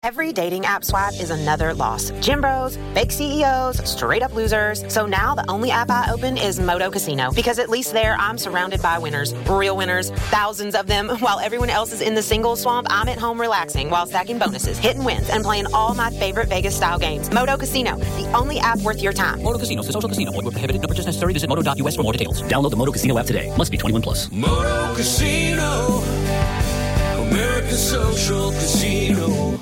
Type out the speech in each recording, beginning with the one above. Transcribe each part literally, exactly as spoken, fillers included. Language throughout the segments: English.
Every dating app swipe is another loss. Gym bros, fake C E Os, straight up losers. So now the only app I open is Moto Casino, because at least there I'm surrounded by winners, real winners, thousands of them. While everyone else is in the single swamp, I'm at home relaxing while stacking bonuses, hitting wins, and playing all my favorite Vegas style games. Moto Casino, the only app worth your time. Moto Casino, social casino. Void where prohibited. No purchase necessary. Visit moto dot U S for more details. Download the Moto Casino app today. Must be twenty-one plus. Moto Casino, American Social Casino.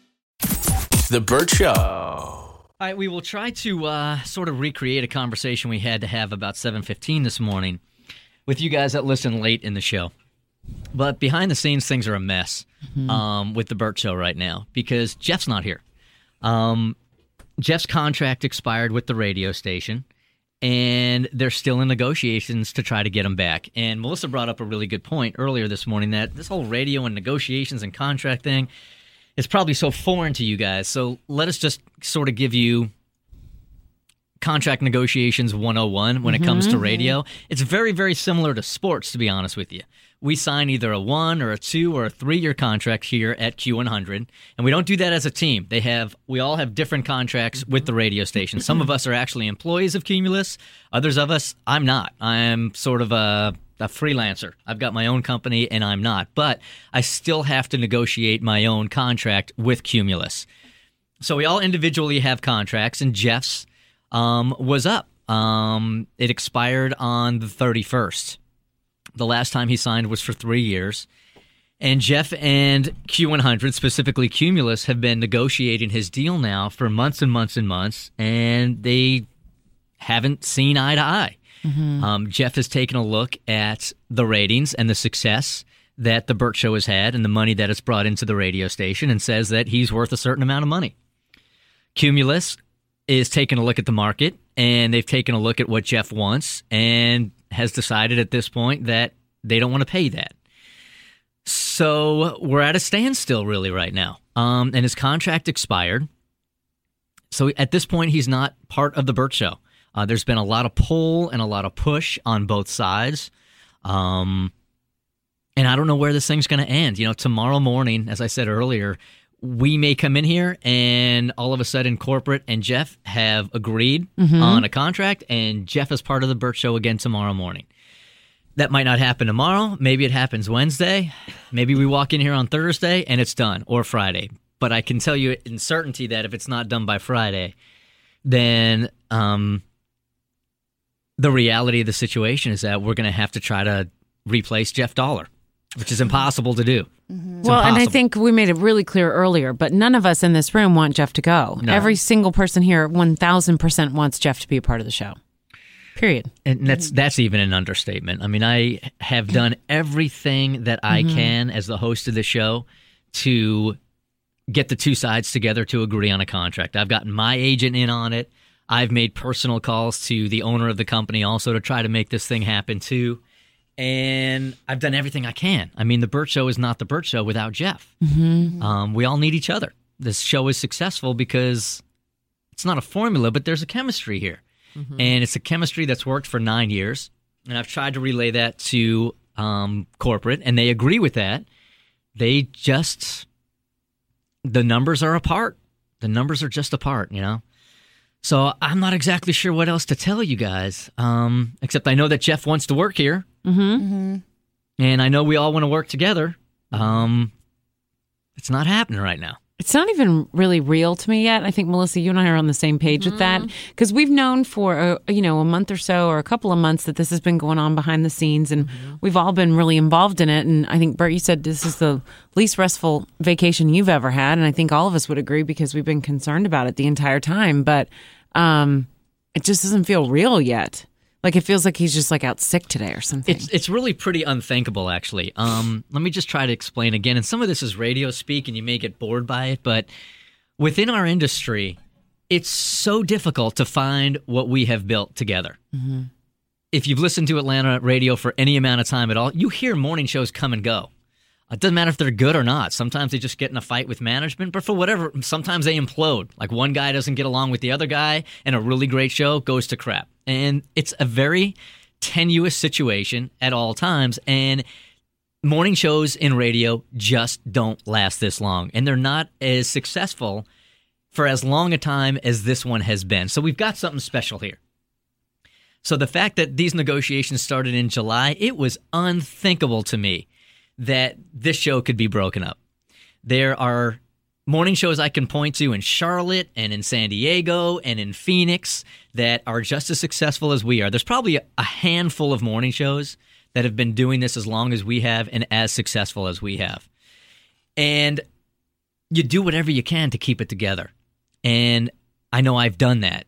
The Burt Show. All right, we will try to uh, sort of recreate a conversation we had to have about seven fifteen this morning with you guys that listen late in the show. But behind the scenes, things are a mess mm-hmm. um, with The Burt Show right now because Jeff's not here. Um, Jeff's contract expired with the radio station, and they're still in negotiations to try to get him back. And Melissa brought up a really good point earlier this morning that this whole radio and negotiations and contract thing, it's probably so foreign to you guys. So let us just sort of give you contract negotiations one oh one when mm-hmm. it comes to radio. It's very, very similar to sports, to be honest with you. We sign either a one or a two or a three-year contract here at Q one hundred, and we don't do that as a team. They have, we all have different contracts with the radio station. Some of us are actually employees of Cumulus. Others of us, I'm not. I'm sort of a... a freelancer. I've got my own company, and I'm not. But I still have to negotiate my own contract with Cumulus. So we all individually have contracts, and Jeff's um, was up. Um, it expired on the thirty-first. The last time he signed was for three years. And Jeff and Q one hundred, specifically Cumulus, have been negotiating his deal now for months and months and months, and they haven't seen eye to eye. Mm-hmm. Um, Jeff has taken a look at the ratings and the success that the Burt Show has had and the money that it's brought into the radio station and says that he's worth a certain amount of money. Cumulus is taking a look at the market, and they've taken a look at what Jeff wants and has decided at this point that they don't want to pay that. So we're at a standstill really right now. Um, and his contract expired. So at this point, he's not part of the Burt Show. Uh, there's been a lot of pull and a lot of push on both sides. Um, and I don't know where this thing's going to end. You know, tomorrow morning, as I said earlier, we may come in here and all of a sudden corporate and Jeff have agreed mm-hmm. on a contract, and Jeff is part of the Burt Show again tomorrow morning. That might not happen tomorrow. Maybe it happens Wednesday. Maybe we walk in here on Thursday and it's done, or Friday. But I can tell you in certainty that if it's not done by Friday, then... Um, the reality of the situation is that we're going to have to try to replace Jeff Dollar, which is impossible to do. Mm-hmm. Well, impossible. And I think we made it really clear earlier, but none of us in this room want Jeff to go. No. Every single person here, one thousand percent wants Jeff to be a part of the show. Period. And that's that's even an understatement. I mean, I have done everything that I mm-hmm. can as the host of the show to get the two sides together to agree on a contract. I've gotten my agent in on it. I've made personal calls to the owner of the company also to try to make this thing happen too. And I've done everything I can. I mean, the Burt Show is not the Burt Show without Jeff. Mm-hmm. Um, we all need each other. This show is successful because it's not a formula, but there's a chemistry here. Mm-hmm. And it's a chemistry that's worked for nine years. And I've tried to relay that to um, corporate, and they agree with that. They just, the numbers are apart. The numbers are just apart, you know? So I'm not exactly sure what else to tell you guys, um, except I know that Jeff wants to work here, mm-hmm. Mm-hmm. and I know we all want to work together. Um, it's not happening right now. It's not even really real to me yet. I think, Melissa, you and I are on the same page mm-hmm. with that, because we've known for a, you know a month or so or a couple of months that this has been going on behind the scenes, and mm-hmm. we've all been really involved in it. And I think, Burt, you said this is the least restful vacation you've ever had, and I think all of us would agree because we've been concerned about it the entire time. But um, it just doesn't feel real yet. Like, it feels like he's just like out sick today or something. It's it's really pretty unthinkable, actually. Um, let me just try to explain again. And some of this is radio speak, and you may get bored by it. But within our industry, it's so difficult to find what we have built together. Mm-hmm. If you've listened to Atlanta radio for any amount of time at all, you hear morning shows come and go. It doesn't matter if they're good or not. Sometimes they just get in a fight with management, but for whatever, sometimes they implode. Like, one guy doesn't get along with the other guy, and a really great show goes to crap. And it's a very tenuous situation at all times. And morning shows in radio just don't last this long, and they're not as successful for as long a time as this one has been. So we've got something special here. So the fact that these negotiations started in July, it was unthinkable to me that this show could be broken up. There are morning shows I can point to in Charlotte and in San Diego and in Phoenix that are just as successful as we are. There's probably a handful of morning shows that have been doing this as long as we have and as successful as we have. And you do whatever you can to keep it together. And I know I've done that.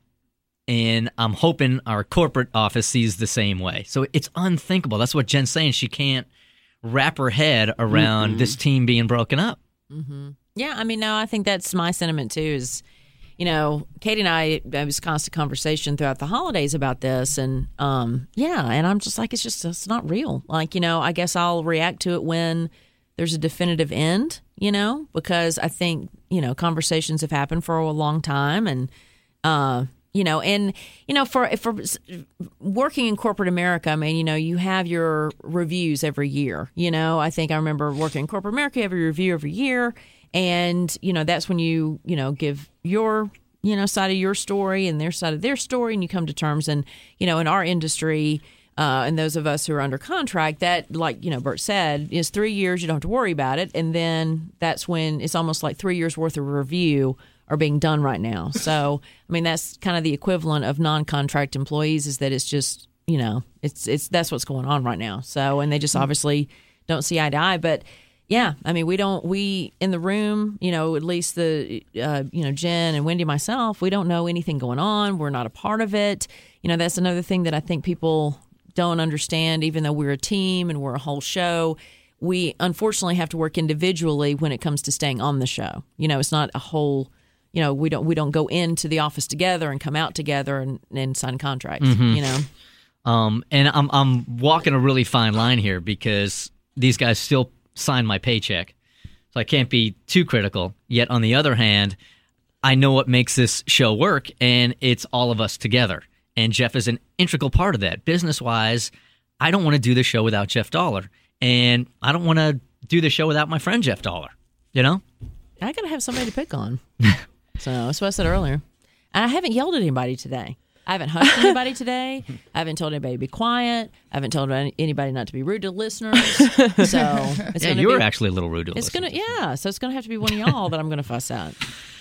And I'm hoping our corporate office sees the same way. So it's unthinkable. That's what Jen's saying. She can't wrap her head around mm-hmm. this team being broken up. Mm-hmm. Yeah, I mean, no, I think that's my sentiment too. Is, you know, Katie and I, there was constant conversation throughout the holidays about this, and um, yeah, and I'm just like, it's just, it's not real. Like, you know, I guess I'll react to it when there's a definitive end, you know, because I think, you know, conversations have happened for a long time, and uh, you know, and you know, for for working in corporate America, I mean, you know, you have your reviews every year. You know, I think I remember working in corporate America, you have a review every year. And, you know, that's when you, you know, give your, you know, side of your story and their side of their story, and you come to terms. And, you know, in our industry, uh, and those of us who are under contract, that, like, you know, Bert said, is three years. You don't have to worry about it. And then that's when it's almost like three years worth of review are being done right now. So, I mean, that's kind of the equivalent of non-contract employees, is that it's just, you know, it's, it's, that's what's going on right now. So, and they just obviously don't see eye to eye. But, yeah, I mean, we don't, we in the room, you know, at least the, uh, you know, Jen and Wendy, myself, we don't know anything going on. We're not a part of it. You know, that's another thing that I think people don't understand, even though we're a team and we're a whole show. We unfortunately have to work individually when it comes to staying on the show. You know, it's not a whole, you know, we don't, we don't go into the office together and come out together and, and sign contracts, mm-hmm. you know. Um, and I'm, I'm walking a really fine line here because these guys still sign my paycheck, so I can't be too critical. Yet on the other hand, I know what makes this show work, and it's all of us together. And Jeff is an integral part of that. Business-wise, I don't want to do the show without Jeff Dollar, and I don't want to do the show without my friend Jeff Dollar. You know, I gotta have somebody to pick on. So that's what I said earlier. And I haven't yelled at anybody today. I haven't hushed anybody today. I haven't told anybody to be quiet. I haven't told anybody not to be rude to listeners. So it's yeah, gonna you were be, actually a little rude to it's listeners. Gonna, yeah, so it's going to have to be one of y'all that I'm going to fuss at.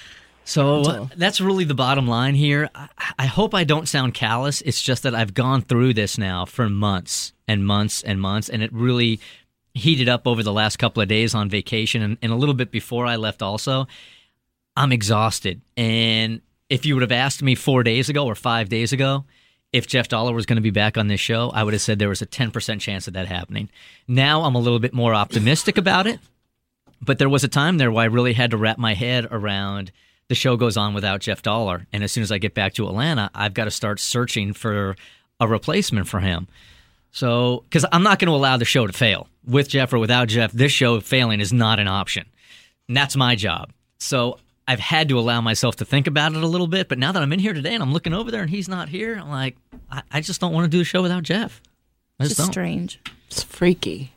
So uh, that's really the bottom line here. I, I hope I don't sound callous. It's just that I've gone through this now for months and months and months, and it really heated up over the last couple of days on vacation and, and a little bit before I left also. I'm exhausted, and if you would have asked me four days ago or five days ago if Jeff Dollar was going to be back on this show, I would have said there was a ten percent chance of that happening. Now I'm a little bit more optimistic about it, but there was a time there where I really had to wrap my head around the show goes on without Jeff Dollar, and as soon as I get back to Atlanta, I've got to start searching for a replacement for him. So, because I'm not going to allow the show to fail. With Jeff or without Jeff, this show failing is not an option, and that's my job. So I've had to allow myself to think about it a little bit, but now that I'm in here today and I'm looking over there and he's not here, I'm like, I, I just don't want to do the show without Jeff. I It's just don't. strange. It's freaky.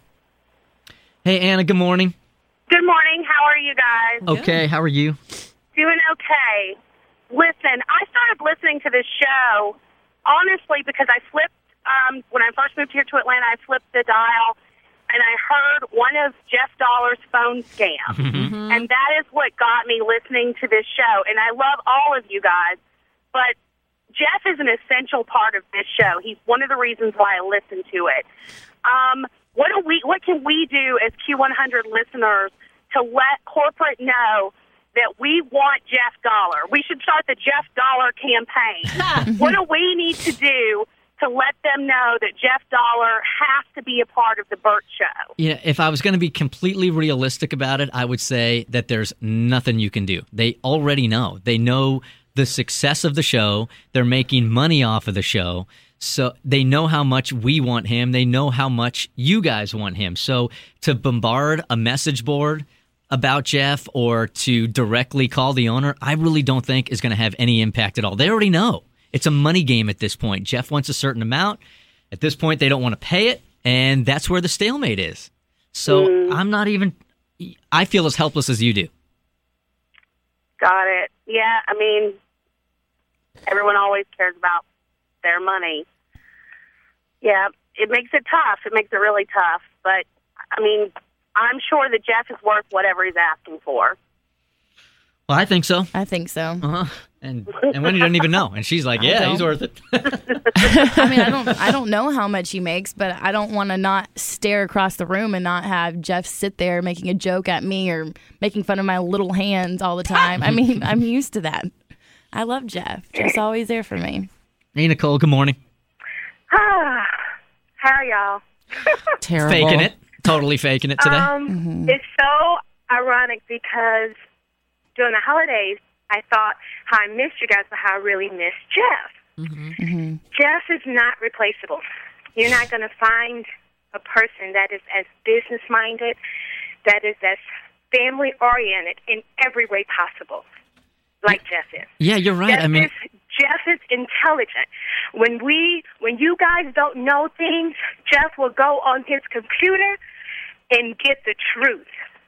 Hey, Anna, good morning. Good morning. How are you guys? Okay, how are you? Doing okay. Listen, I started listening to this show, honestly, because I flipped, um, when I first moved here to Atlanta, I flipped the dial, and I heard one of Jeff Dollar's phone scams. Mm-hmm. And that is what got me listening to this show. And I love all of you guys, but Jeff is an essential part of this show. He's one of the reasons why I listen to it. Um, what do we? What can we do as Q one hundred listeners to let corporate know that we want Jeff Dollar? We should start the Jeff Dollar campaign. What do we need to do to let them know that Jeff Dollar has to be a part of the Bert Show? Yeah, if I was going to be completely realistic about it, I would say that there's nothing you can do. They already know. They know the success of the show. They're making money off of the show. So they know how much we want him. They know how much you guys want him. So to bombard a message board about Jeff or to directly call the owner, I really don't think is going to have any impact at all. They already know. It's a money game at this point. Jeff wants a certain amount. At this point, they don't want to pay it, and that's where the stalemate is. So Mm. I'm not even, I feel as helpless as you do. Got it. Yeah, I mean, everyone always cares about their money. Yeah, it makes it tough. It makes it really tough. But, I mean, I'm sure that Jeff is worth whatever he's asking for. Well, I think so. I think so. Uh-huh. And and Wendy doesn't even know. And she's like, yeah, don't. he's worth it. I mean, I don't, I don't know how much he makes, but I don't want to not stare across the room and not have Jeff sit there making a joke at me or making fun of my little hands all the time. I mean, I'm used to that. I love Jeff. Jeff's always there for me. Hey, Nicole, good morning. Ah, how are y'all? Terrible. Faking it. Totally faking it today. Um, Mm-hmm. It's so ironic because during the holidays, I thought how I missed you guys, but how I really missed Jeff. Mm-hmm. Jeff is not replaceable. You're not going to find a person that is as business-minded, that is as family-oriented in every way possible, like Jeff is. Yeah, you're right. Jeff I mean, is, Jeff is intelligent. When we, when you guys don't know things, Jeff will go on his computer and get the truth.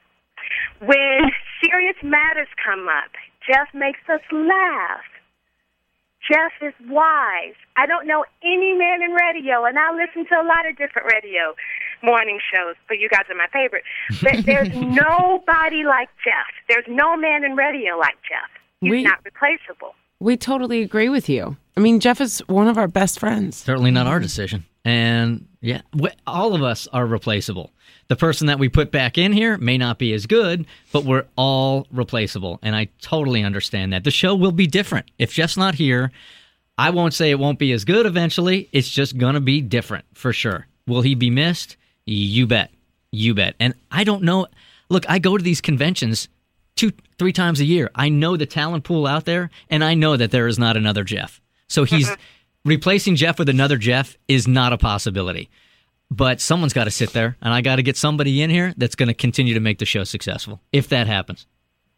When serious matters come up, Jeff makes us laugh. Jeff is wise. I don't know any man in radio, and I listen to a lot of different radio morning shows, but you guys are my favorite. But there's nobody like Jeff. There's no man in radio like Jeff. He's We- not replaceable. We totally agree with you. I mean, Jeff is one of our best friends. certainly not our decision. And yeah, we, all of us are replaceable. The person that we put back in here may not be as good, but we're all replaceable. And I totally understand that. The show will be different. If Jeff's not here, I won't say it won't be as good eventually. It's just going to be different for sure. Will he be missed? You bet. You bet. And I don't know. Look, I go to these conventions two, three times a year. I know the talent pool out there, and I know that there is not another Jeff. So he's replacing Jeff with another Jeff is not a possibility. But someone's got to sit there, and I got to get somebody in here that's going to continue to make the show successful, if that happens.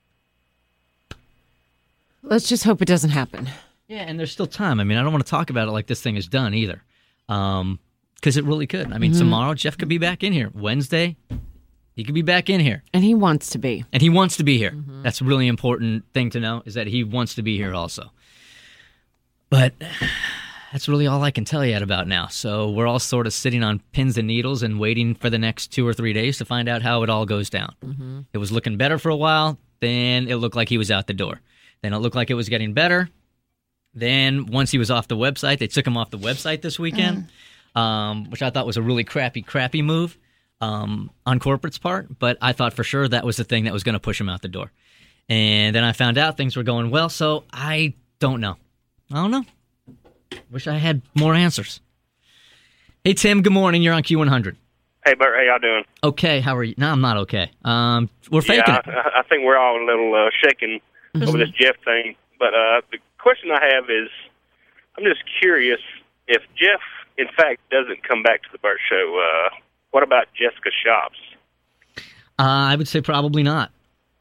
Let's just hope it doesn't happen. Yeah, and there's still time. I mean, I don't want to talk about it like this thing is done either, um, because it really could. I mean, Mm-hmm. tomorrow Jeff could be back in here. Wednesday, he could be back in here. And he wants to be. And he wants to be here. That's a really important thing to know, is that he wants to be here also. But that's really all I can tell you about now. So we're all sort of sitting on pins and needles and waiting for the next two or three days to find out how it all goes down. Mm-hmm. It was looking better for a while. Then it looked like he was out the door. Then it looked like it was getting better. Then once he was off the website, they took him off the website this weekend, mm. um, which I thought was a really crappy, crappy move. Um, on corporate's part, but I thought for sure that was the thing that was going to push him out the door. And then I found out things were going well, so I don't know. I don't know. Wish I had more answers. Hey, Tim, good morning. You're on Q one hundred. Hey, Bert, how y'all doing? Okay, how are you? No, I'm not okay. Um, we're faking yeah, it. I, I think we're all a little uh, shaken Mm-hmm. over this Jeff thing. But uh, the question I have is, I'm just curious, if Jeff, in fact, doesn't come back to the Bert Show, uh, what about Jessica Shops? Uh, I would say probably not.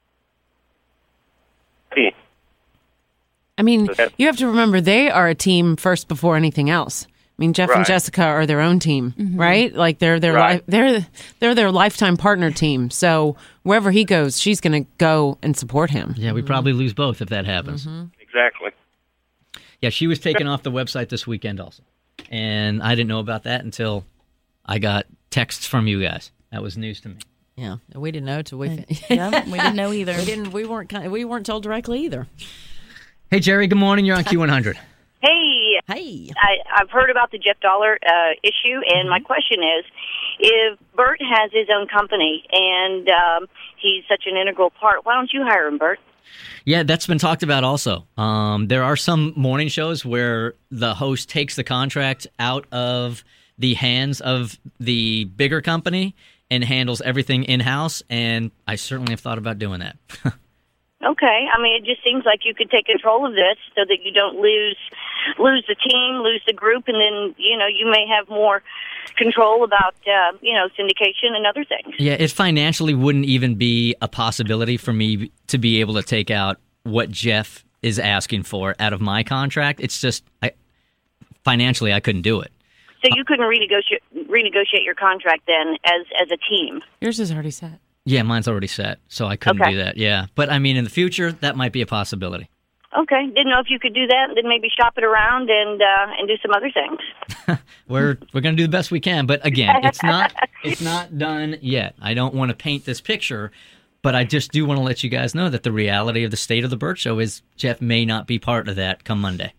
Hmm. I mean, you have to remember they are a team first before anything else. I mean, Jeff Right. and Jessica are their own team, right? Like they're their Right. li- they're they're their lifetime partner team. So wherever he goes, she's going to go and support him. Yeah, we probably lose both if that happens. Exactly. Yeah, she was taken off the website this weekend also. And I didn't know about that until I got texts from you guys. That was news to me. Yeah, we didn't know till we. Yeah, we didn't know either. We didn't. We weren't. kind- We weren't told directly either. Hey, Jerry, good morning. You're on Q one hundred. Hey, Hey. I, I've heard about the Jeff Dollar uh, issue, and my question is, if Bert has his own company and um, he's such an integral part, why don't you hire him, Bert? Yeah, that's been talked about also. Um, there are some morning shows where the host takes the contract out of the hands of the bigger company and handles everything in-house, and I certainly have thought about doing that. Okay, I mean, it just seems like you could take control of this so that you don't lose lose the team, lose the group, and then, you know, you may have more control about, uh, you know, syndication and other things. Yeah, it financially wouldn't even be a possibility for me to be able to take out what Jeff is asking for out of my contract. It's just, I, financially, I couldn't do it. So you couldn't renegotiate renegotiate your contract then as as a team. Yours is already set. Yeah, mine's already set, so I couldn't Okay. do that. Yeah, but I mean, in the future, that might be a possibility. Okay, didn't know if you could do that, and then maybe shop it around and uh, and do some other things. We're we're gonna do the best we can, but again, it's not it's not done yet. I don't want to paint this picture, but I just do want to let you guys know that the reality of the state of the Burt Show is Jeff may not be part of that come Monday.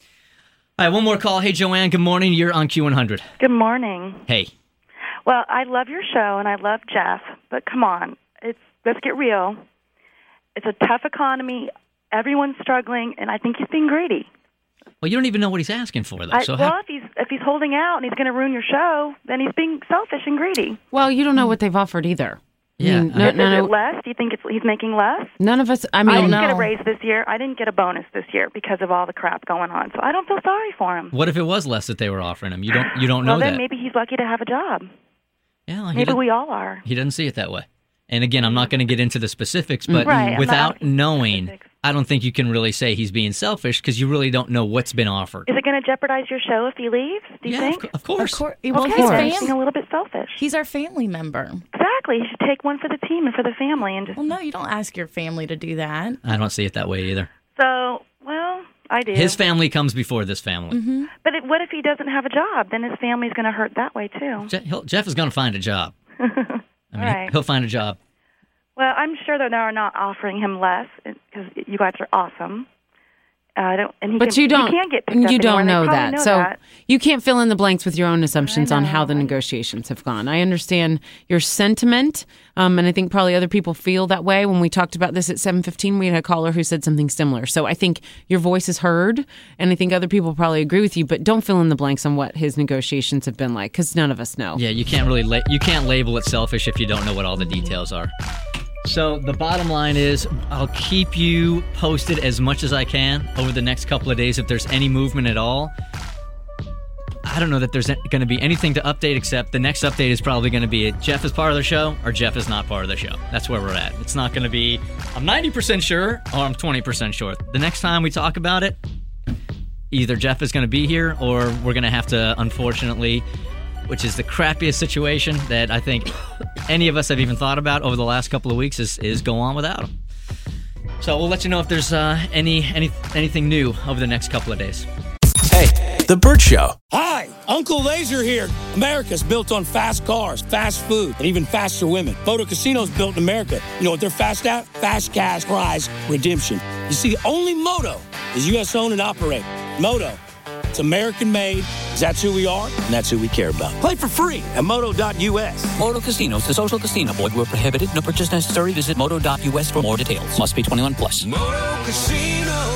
All right, one more call. Hey, Joanne. Good morning. You're on Q one hundred. Good morning. Hey. Well, I love your show and I love Jeff, but come on, it's let's get real. It's a tough economy. Everyone's struggling, and I think he's being greedy. Well, you don't even know what he's asking for, though. I, So well, how, if he's if he's holding out and he's going to ruin your show, then he's being selfish and greedy. Well, you don't know what they've offered either. Yeah. I mean, no, Is no, it no, less? Do you think it's, he's making less? none of us. I I mean, didn't no. get a raise this year. I didn't get a bonus this year because of all the crap going on. So I don't feel sorry for him. what if it was less that they were offering him? You don't you don't know well, then that. maybe he's lucky to have a job. Yeah, well, he Maybe doesn't- we all are. He doesn't see it that way. And again, I'm not going to get into the specifics, but Right, I'm without not asking knowing, specifics. I don't think you can really say he's being selfish because you really don't know what's been offered. Is it going to jeopardize your show if he leaves? Do you Yeah, think? of, of course. Of course. Well, Okay, he's, then he's fam- being a little bit selfish. he's our family member. Exactly. He should take one for the team and for the family and just. Well, no, you don't ask your family to do that. I don't see it that way either. So, well, I do. His family comes before this family. Mm-hmm. But it, what if he doesn't have a job? Then his family's going to hurt that way too. Je- he'll, Jeff is going to find a job. I mean, All right. he'll find a job. Well, I'm sure that they're not offering him less because you guys are awesome. Uh, I don't, and he But can, you don't. He can't get picked up you don't anymore, know and they that, probably know so that. you can't fill in the blanks with your own assumptions I on how know. the negotiations have gone. I understand your sentiment, um, and I think probably other people feel that way. When we talked about this at seven fifteen, we had a caller who said something similar. So I think your voice is heard, and I think other people probably agree with you. But don't fill in the blanks on what his negotiations have been like, because none of us know. Yeah, you can't really la- you can't label it selfish if you don't know what all the details are. So the bottom line is I'll keep you posted as much as I can over the next couple of days if there's any movement at all. I don't know that there's going to be anything to update except the next update is probably going to be Jeff is part of the show or Jeff is not part of the show. That's where we're at. It's not going to be I'm ninety percent sure or I'm twenty percent sure. The next time we talk about it, either Jeff is going to be here or we're going to have to, unfortunately, which is the crappiest situation that I think any of us have even thought about over the last couple of weeks, is, is go on without him. So we'll let you know if there's uh, any any anything new over the next couple of days. Hey, The Burt Show. Hi, Uncle Laser here. America's built on fast cars, fast food, and even faster women. Moto Casino's built in America. You know what they're fast at? Fast cash prize redemption. You see, only Moto is U S owned and operated. Moto. It's American made, 'cause that's who we are, and that's who we care about. Play for free at moto dot U S. Moto Casino is a social casino. Void where prohibited. No purchase necessary. Visit moto dot U S for more details. Must be twenty-one plus. Moto Casino.